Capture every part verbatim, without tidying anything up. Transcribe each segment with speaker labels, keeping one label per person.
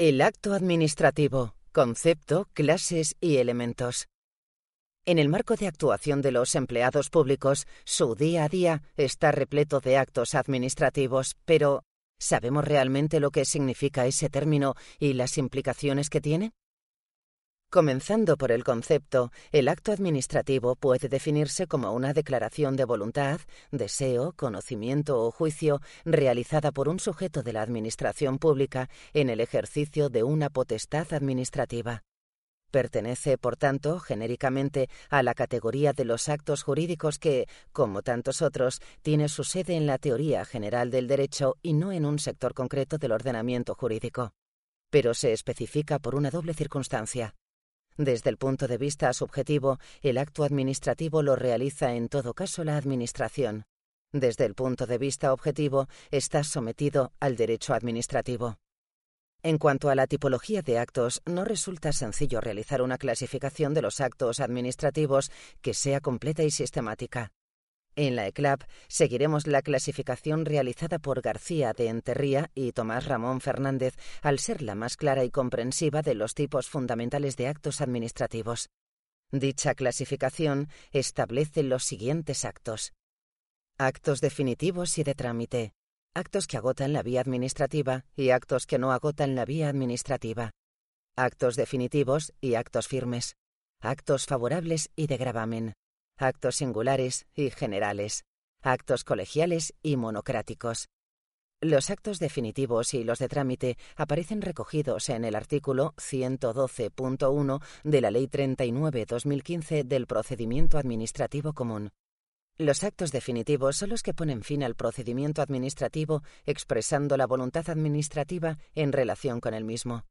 Speaker 1: El acto administrativo, concepto, clases y elementos. En el marco de actuación de los empleados públicos, su día a día está repleto de actos administrativos, pero ¿sabemos realmente lo que significa ese término y las implicaciones que tiene? Comenzando por el concepto, el acto administrativo puede definirse como una declaración de voluntad, deseo, conocimiento o juicio realizada por un sujeto de la administración pública en el ejercicio de una potestad administrativa. Pertenece, por tanto, genéricamente a la categoría de los actos jurídicos que, como tantos otros, tiene su sede en la teoría general del derecho y no en un sector concreto del ordenamiento jurídico. Pero se especifica por una doble circunstancia. Desde el punto de vista subjetivo, el acto administrativo lo realiza en todo caso la Administración. Desde el punto de vista objetivo, está sometido al derecho administrativo. En cuanto a la tipología de actos, no resulta sencillo realizar una clasificación de los actos administrativos que sea completa y sistemática. En la E C L A P seguiremos la clasificación realizada por García de Enterría y Tomás Ramón Fernández al ser la más clara y comprensiva de los tipos fundamentales de actos administrativos. Dicha clasificación establece los siguientes actos. Actos definitivos y de trámite. Actos que agotan la vía administrativa y actos que no agotan la vía administrativa. Actos definitivos y actos firmes. Actos favorables y de gravamen. Actos singulares y generales. Actos colegiales y monocráticos. Los actos definitivos y los de trámite aparecen recogidos en el artículo ciento doce punto uno de la Ley treinta y nueve barra dos mil quince del Procedimiento Administrativo Común. Los actos definitivos son los que ponen fin al procedimiento administrativo expresando la voluntad administrativa en relación con el mismo.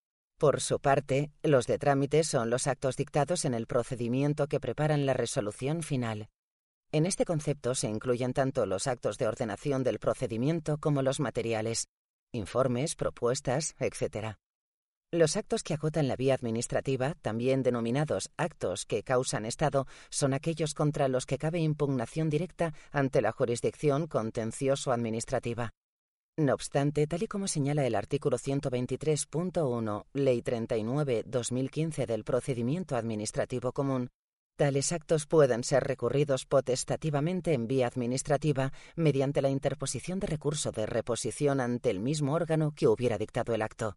Speaker 1: Por su parte, los de trámite son los actos dictados en el procedimiento que preparan la resolución final. En este concepto se incluyen tanto los actos de ordenación del procedimiento como los materiales, informes, propuestas, etcétera. Los actos que agotan la vía administrativa, también denominados actos que causan estado, son aquellos contra los que cabe impugnación directa ante la jurisdicción contencioso-administrativa. No obstante, tal y como señala el artículo ciento veintitrés punto uno, Ley treinta y nueve barra dos mil quince del Procedimiento Administrativo Común, tales actos pueden ser recurridos potestativamente en vía administrativa mediante la interposición de recurso de reposición ante el mismo órgano que hubiera dictado el acto.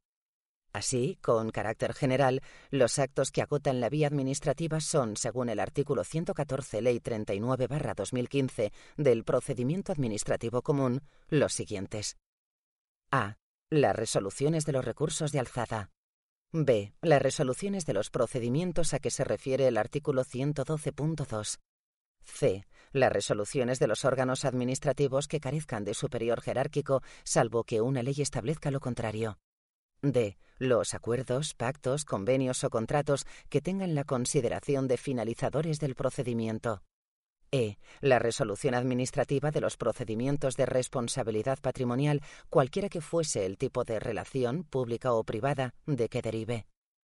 Speaker 1: Así, con carácter general, los actos que agotan la vía administrativa son, según el artículo ciento catorce, Ley treinta y nueve barra dos mil quince del Procedimiento Administrativo Común, los siguientes. A. Las resoluciones de los recursos de alzada. B. Las resoluciones de los procedimientos a que se refiere el artículo ciento doce punto dos. C. Las resoluciones de los órganos administrativos que carezcan de superior jerárquico, salvo que una ley establezca lo contrario. D. Los acuerdos, pactos, convenios o contratos que tengan la consideración de finalizadores del procedimiento. E. La resolución administrativa de los procedimientos de responsabilidad patrimonial, cualquiera que fuese el tipo de relación, pública o privada, de que derive.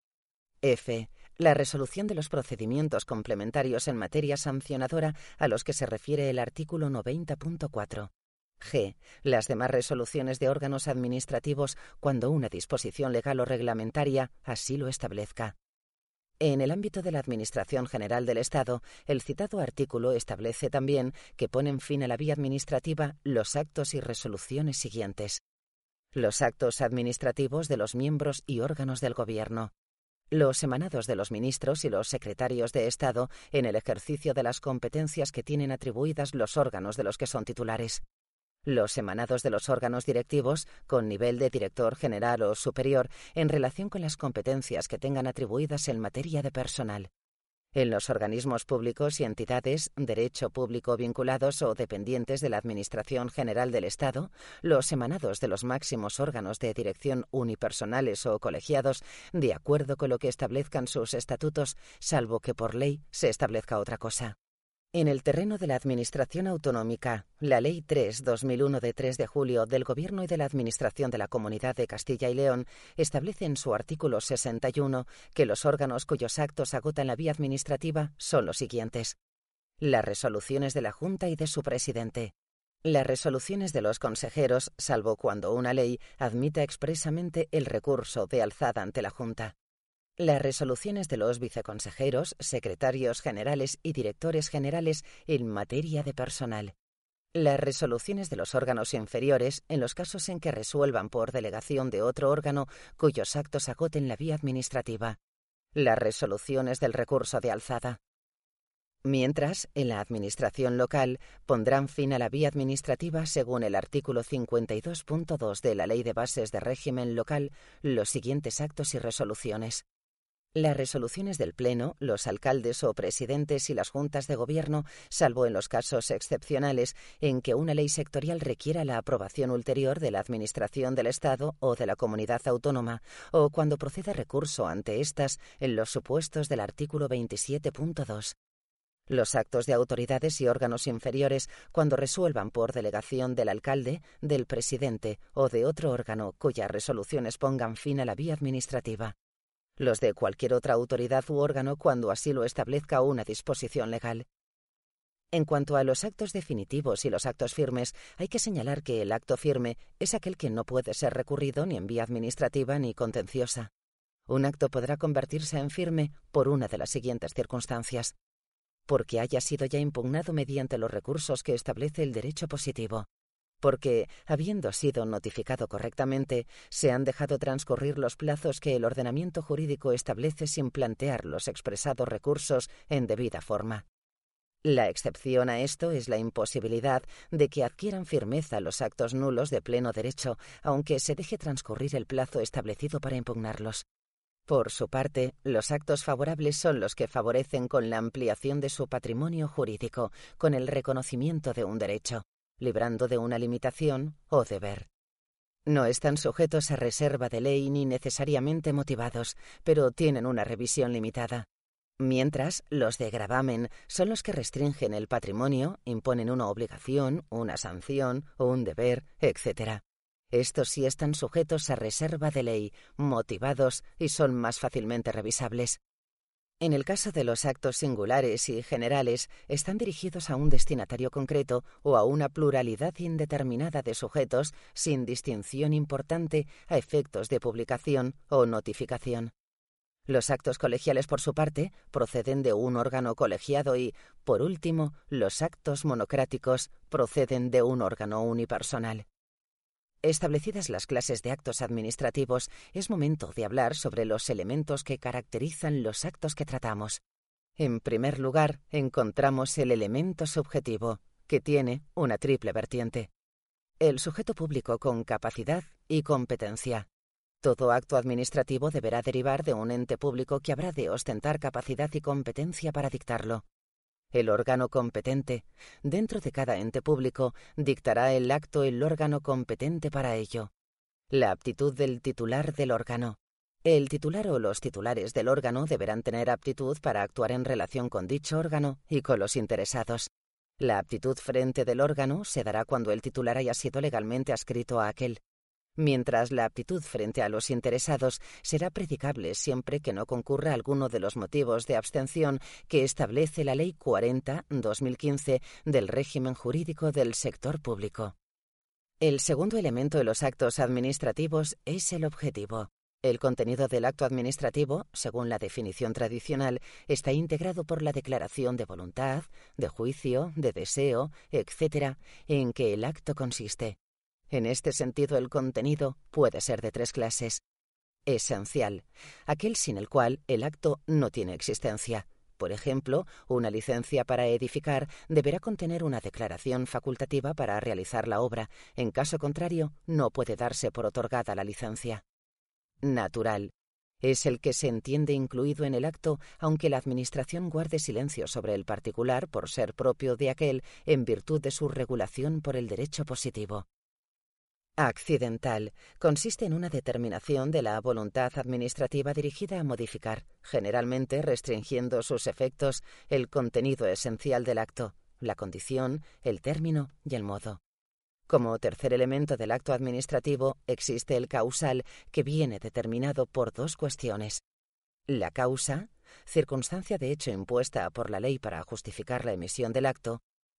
Speaker 1: F. La resolución de los procedimientos complementarios en materia sancionadora a los que se refiere el artículo noventa punto cuatro. G. Las demás resoluciones de órganos administrativos cuando una disposición legal o reglamentaria así lo establezca. En el ámbito de la Administración General del Estado, el citado artículo establece también que ponen fin a la vía administrativa los actos y resoluciones siguientes. Los actos administrativos de los miembros y órganos del Gobierno. Los emanados de los ministros y los secretarios de Estado en el ejercicio de las competencias que tienen atribuidas los órganos de los que son titulares. Los emanados de los órganos directivos, con nivel de director general o superior, en relación con las competencias que tengan atribuidas en materia de personal. En los organismos públicos y entidades, derecho público vinculados o dependientes de la Administración General del Estado, los emanados de los máximos órganos de dirección unipersonales o colegiados, de acuerdo con lo que establezcan sus estatutos, salvo que por ley se establezca otra cosa. En el terreno de la Administración Autonómica, la Ley tres barra dos mil uno de tres de julio del Gobierno y de la Administración de la Comunidad de Castilla y León establece en su artículo sesenta y uno que los órganos cuyos actos agotan la vía administrativa son los siguientes. Las resoluciones de la Junta y de su presidente. Las resoluciones de los consejeros, salvo cuando una ley admita expresamente el recurso de alzada ante la Junta. Las resoluciones de los viceconsejeros, secretarios generales y directores generales en materia de personal. Las resoluciones de los órganos inferiores en los casos en que resuelvan por delegación de otro órgano cuyos actos agoten la vía administrativa. Las resoluciones del recurso de alzada. Mientras, en la administración local pondrán fin a la vía administrativa según el artículo cincuenta y dos punto dos de la Ley de Bases de Régimen Local los siguientes actos y resoluciones. Las resoluciones del Pleno, los alcaldes o presidentes y las juntas de gobierno, salvo en los casos excepcionales en que una ley sectorial requiera la aprobación ulterior de la Administración del Estado o de la comunidad autónoma, o cuando proceda recurso ante éstas en los supuestos del artículo veintisiete punto dos. Los actos de autoridades y órganos inferiores cuando resuelvan por delegación del alcalde, del presidente o de otro órgano cuyas resoluciones pongan fin a la vía administrativa. Los de cualquier otra autoridad u órgano cuando así lo establezca una disposición legal. En cuanto a los actos definitivos y los actos firmes, hay que señalar que el acto firme es aquel que no puede ser recurrido ni en vía administrativa ni contenciosa. Un acto podrá convertirse en firme por una de las siguientes circunstancias: porque haya sido ya impugnado mediante los recursos que establece el derecho positivo; porque, habiendo sido notificado correctamente, se han dejado transcurrir los plazos que el ordenamiento jurídico establece sin plantear los expresados recursos en debida forma. La excepción a esto es la imposibilidad de que adquieran firmeza los actos nulos de pleno derecho, aunque se deje transcurrir el plazo establecido para impugnarlos. Por su parte, los actos favorables son los que favorecen con la ampliación de su patrimonio jurídico, con el reconocimiento de un derecho, librando de una limitación o deber. No están sujetos a reserva de ley ni necesariamente motivados, pero tienen una revisión limitada. Mientras, los de gravamen son los que restringen el patrimonio, imponen una obligación, una sanción o un deber, etcétera. Estos sí están sujetos a reserva de ley, motivados y son más fácilmente revisables. En el caso de los actos singulares y generales, están dirigidos a un destinatario concreto o a una pluralidad indeterminada de sujetos sin distinción importante a efectos de publicación o notificación. Los actos colegiales, por su parte, proceden de un órgano colegiado y, por último, los actos monocráticos proceden de un órgano unipersonal. Establecidas las clases de actos administrativos, es momento de hablar sobre los elementos que caracterizan los actos que tratamos. En primer lugar, encontramos el elemento subjetivo, que tiene una triple vertiente: el sujeto público con capacidad y competencia. Todo acto administrativo deberá derivar de un ente público que habrá de ostentar capacidad y competencia para dictarlo. El órgano competente. Dentro de cada ente público dictará el acto el órgano competente para ello. La aptitud del titular del órgano. El titular o los titulares del órgano deberán tener aptitud para actuar en relación con dicho órgano y con los interesados. La aptitud frente del órgano se dará cuando el titular haya sido legalmente adscrito a aquel, mientras la aptitud frente a los interesados será predicable siempre que no concurra alguno de los motivos de abstención que establece la Ley cuarenta barra dos mil quince del régimen jurídico del sector público. El segundo elemento de los actos administrativos es el objetivo. El contenido del acto administrativo, según la definición tradicional, está integrado por la declaración de voluntad, de juicio, de deseo, etcétera, en que el acto consiste. En este sentido, el contenido puede ser de tres clases. Esencial, aquel sin el cual el acto no tiene existencia. Por ejemplo, una licencia para edificar deberá contener una declaración facultativa para realizar la obra. En caso contrario, no puede darse por otorgada la licencia. Natural, es el que se entiende incluido en el acto, aunque la Administración guarde silencio sobre el particular por ser propio de aquel en virtud de su regulación por el derecho positivo. Accidental consiste en una determinación de la voluntad administrativa dirigida a modificar, generalmente restringiendo sus efectos, el contenido esencial del acto, la condición, el término y el modo. Como tercer elemento del acto administrativo existe el causal, que viene determinado por dos cuestiones: la causa, circunstancia de hecho impuesta por la ley para justificar la emisión del acto,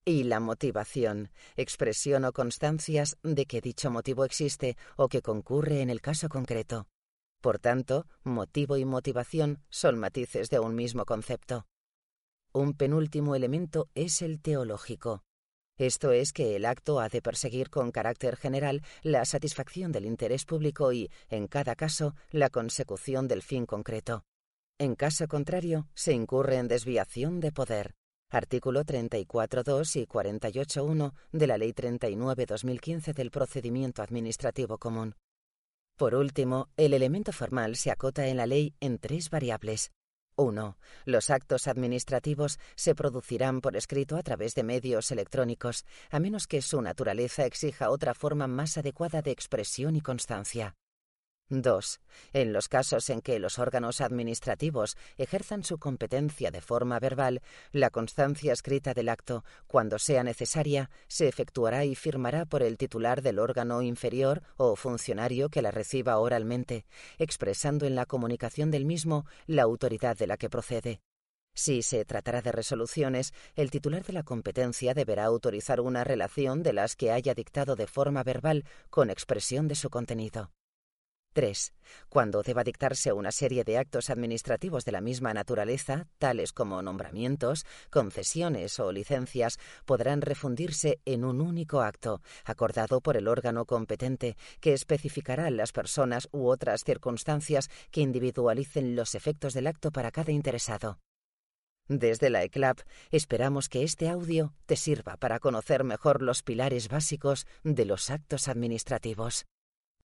Speaker 1: Y la motivación, expresión o constancias de que dicho motivo existe o que concurre en el caso concreto. Por tanto, motivo y motivación son matices de un mismo concepto. Un penúltimo elemento es el teológico. Esto es que el acto ha de perseguir con carácter general la satisfacción del interés público y, en cada caso, la consecución del fin concreto. En caso contrario, se incurre en desviación de poder. Artículo treinta y cuatro punto dos y cuarenta y ocho punto uno de la Ley treinta y nueve barra dos mil quince del Procedimiento Administrativo Común. Por último, el elemento formal se acota en la ley en tres variables. uno. Los actos administrativos se producirán por escrito a través de medios electrónicos, a menos que su naturaleza exija otra forma más adecuada de expresión y constancia. dos. En los casos en que los órganos administrativos ejerzan su competencia de forma verbal, la constancia escrita del acto, cuando sea necesaria, se efectuará y firmará por el titular del órgano inferior o funcionario que la reciba oralmente, expresando en la comunicación del mismo la autoridad de la que procede. Si se tratará de resoluciones, el titular de la competencia deberá autorizar una relación de las que haya dictado de forma verbal con expresión de su contenido. tres. Cuando deba dictarse una serie de actos administrativos de la misma naturaleza, tales como nombramientos, concesiones o licencias, podrán refundirse en un único acto, acordado por el órgano competente, que especificará las personas u otras circunstancias que individualicen los efectos del acto para cada interesado. Desde la E C L A P esperamos que este audio te sirva para conocer mejor los pilares básicos de los actos administrativos.